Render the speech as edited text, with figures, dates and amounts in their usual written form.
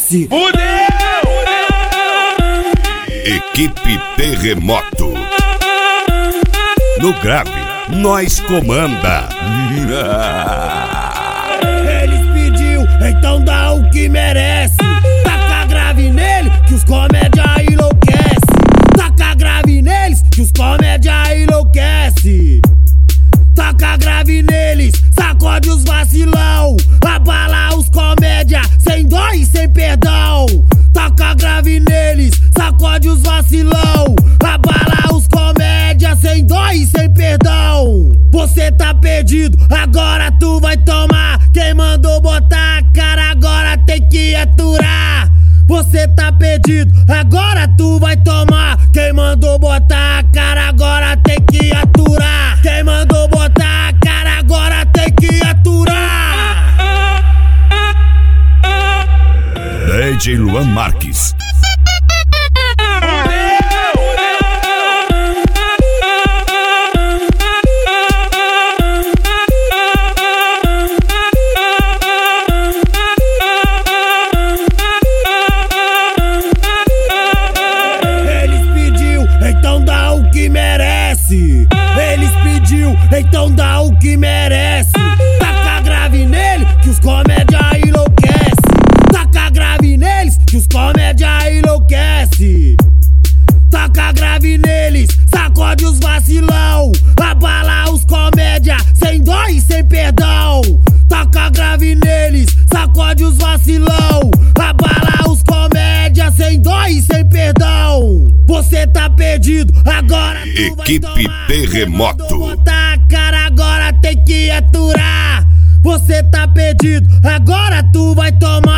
merece. Equipe Terremoto. No grave, nós comanda. Eles pediu, então dá o que merece. Taca grave nele, que os comédia enlouquece. Taca grave neles, que os comédia enlouquece. Taca grave neles, sacode os vacilão. Abala os comédia, sem dó e sem perdão. Taca grave neles, sacode os vacilão. Abala os comédia, sem dó e sem perdão. Você tá perdido, agora tu vai tomar. Quem mandou botar a cara agora tem que aturar. Você tá perdido, agora tu vai tomar. Quem mandou botar a cara agora tem que aturar. Quem mandou botar a cara agora tem que aturar. DJ Luan Marques. Eles pediu, então dá o que merece. Taca grave nele, que os comédia enlouquece. Taca grave neles, que os comédia enlouquece. Taca grave neles, sacode os vacilão. Abala os comédia, sem dó e sem perdão. Taca grave neles, sacode os vacilão. Abala os comédia, sem dó e sem perdão. Você tá perdido, agora tu vai Equipe tomar. Terremoto. Botar a cara agora tem que aturar. Você tá perdido, agora tu vai tomar.